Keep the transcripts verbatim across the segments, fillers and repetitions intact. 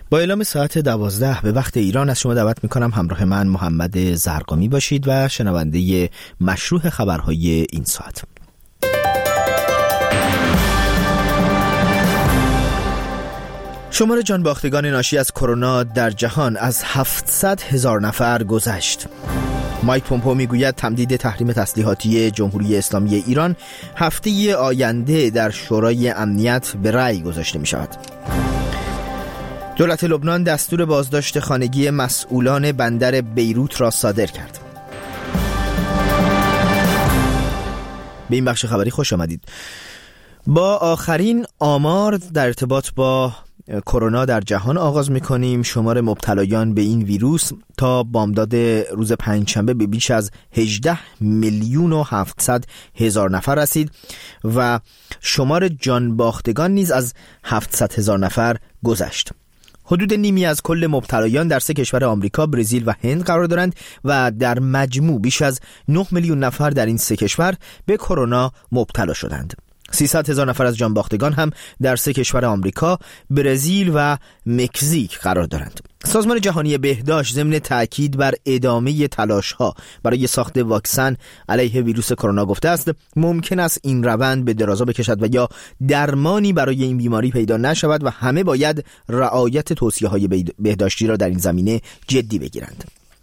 با اعلام ساعت دوازده به وقت ایران از شما دعوت میکنم همراه من محمد زرقامی باشید و شنونده مشروح خبرهای این ساعت. شمار جانباختگان ناشی از کرونا در جهان از هفتصد هزار نفر گذشت. مایک پومپئو میگوید تمدید تحریم تسلیحاتی جمهوری اسلامی ایران هفته آینده در شورای امنیت به رأی گذاشته می شود. دولت لبنان دستور بازداشت خانگی مسئولان بندر بیروت را صادر کرد. به این بخش خبری خوش آمدید. با آخرین آمار در ارتباط با کرونا در جهان آغاز می‌کنیم. شمار مبتلایان به این ویروس تا بامداد روز پنجشنبه به بیش از هجده میلیون و هفتصد هزار نفر رسید و شمار جانباختگان نیز از هفتصد هزار نفر گذشت. حدود نیمی از کل مبتلایان در سه کشور آمریکا، برزیل و هند قرار دارند و در مجموع بیش از نه میلیون نفر در این سه کشور به کرونا مبتلا شدند. سیصد هزار نفر از جانباختگان هم در سه کشور آمریکا، برزیل و مکزیک قرار دارند. سازمان جهانی بهداشت ضمن تأکید بر ادامه تلاش‌ها برای ساخت واکسن علیه ویروس کرونا گفته است ممکن است این روند به درازا بکشد و یا درمانی برای این بیماری پیدا نشود و همه باید رعایت توصیه‌های بهداشتی را در این زمینه جدی بگیرند.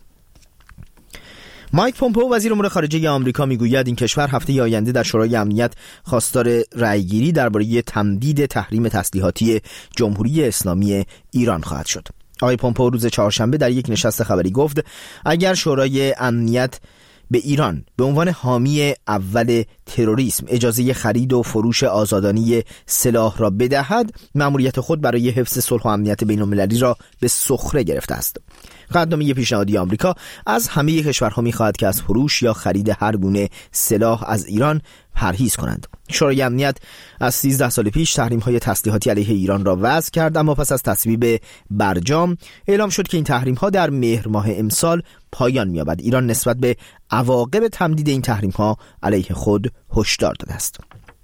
مایک پومپئو وزیر امور خارجه آمریکا میگوید این کشور هفته آینده در شورای امنیت خواستار رأیگیری درباره تمدید تحریم تسلیحاتی جمهوری اسلامی ایران خواهد شد. آقای پومپئو روز چهارشنبه در یک نشست خبری گفت اگر شورای امنیت به ایران به عنوان حامی اول تروریسم اجازه خرید و فروش آزادانه سلاح را بدهد، مأموریت خود برای حفظ صلح و امنیت بین‌المللی را به سخره گرفته است. قدنامه پیشنهادی آمریکا از همه کشورها می‌خواهد که از فروش یا خرید هر گونه سلاح از ایران پرهیز کنند. شورای امنیت از سیزده سال پیش تحریم‌های تسلیحاتی علیه ایران را وضع کرد، اما پس از تصویب برجام اعلام شد که این تحریم‌ها در مهر ماه امسال پایان می‌یابد. ایران نسبت به عواقب تمدید این تحریم‌ها علیه خود هشدار داده است.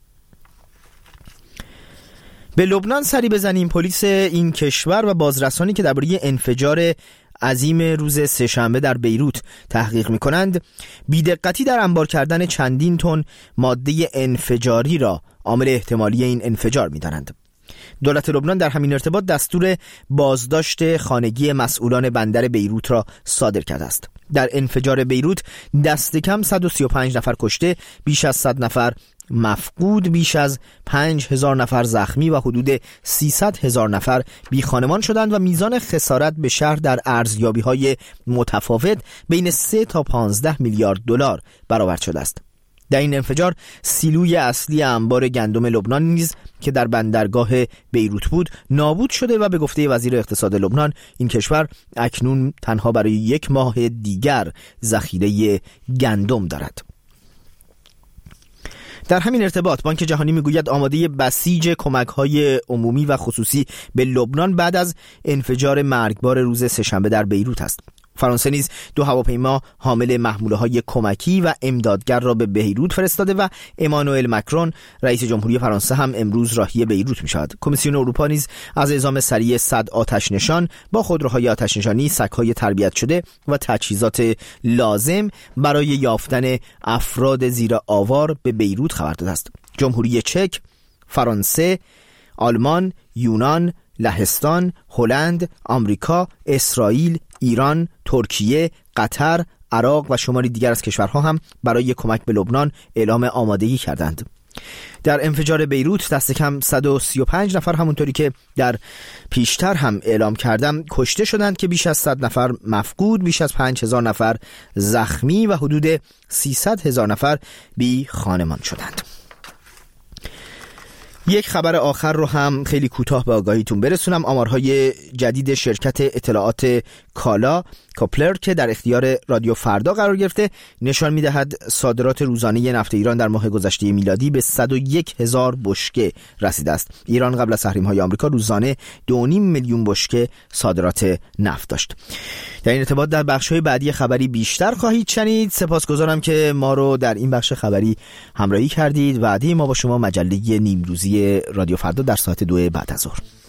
به لبنان سری بزنیم. پلیس این کشور و بازرسانی که درباره انفجار عظیم روز سه‌شنبه در بیروت تحقیق می‌کنند، بی‌دقتی در انبار کردن چندین تن ماده انفجاری را عامل احتمالی این انفجار می‌دانند. دولت لبنان در همین ارتباط دستور بازداشت خانگی مسئولان بندر بیروت را صادر کرده است. در انفجار بیروت دست کم صد و سی و پنج نفر کشته، بیش از صد نفر مفقود، بیش از پنج هزار نفر زخمی و حدود سیصد هزار نفر بی خانمان شدند و میزان خسارت به شهر در ارزیابی‌های متفاوت بین سه تا پانزده میلیارد دلار برآورد شده است. در این انفجار سیلوی اصلی انبار گندم لبنان نیز که در بندرگاه بیروت بود نابود شده و به گفته وزیر اقتصاد لبنان این کشور اکنون تنها برای یک ماه دیگر ذخیره گندم دارد. در همین ارتباط بانک جهانی میگوید آماده بسیج کمک‌های عمومی و خصوصی به لبنان بعد از انفجار مرگبار روز سه‌شنبه در بیروت است. فرانسه نیز دو هواپیما حامل محموله‌های کمکی و امدادگر را به بیروت فرستاده و امانوئل مکرون رئیس جمهوری فرانسه هم امروز راهی بیروت می‌شود. کمیسیون اروپا نیز از اعزام سریع صد آتش نشان با خودروهای آتش نشانی، سگ‌های تربیت شده و تجهیزات لازم برای یافتن افراد زیر آوار به بیروت خبر داده است. جمهوری چک، فرانسه، آلمان، یونان، لهستان، هلند، آمریکا، اسرائیل، ایران، ترکیه، قطر، عراق و شماری دیگر از کشورها هم برای کمک به لبنان اعلام آمادگی کردند. در انفجار بیروت دست کم صد و سی و پنج نفر همونطوری که در پیشتر هم اعلام کردم کشته شدند که بیش از صد نفر مفقود، بیش از پنج هزار نفر زخمی و حدود سیصد هزار نفر بی خانمان شدند. یک خبر آخر رو هم خیلی کوتاه به آگاهیتون برسونم. آمارهای جدید شرکت اطلاعات کالا کاپلر که در اختیار رادیو فردا قرار گرفته نشان می‌دهد صادرات روزانه نفت ایران در ماه گذشته میلادی به صد و یک هزار بشکه رسیده است. ایران قبل از تحریم‌های آمریکا روزانه دو و نیم میلیون بشکه صادرات نفت داشت. در این ارتباط در بخش‌های بعدی خبری بیشتر خواهید شنید. سپاسگزارم که ما رو در این بخش خبری همراهی کردید. وعده ما با شما مجله نیمروزی رادیو فردا در ساعت دو بعد از ظهر.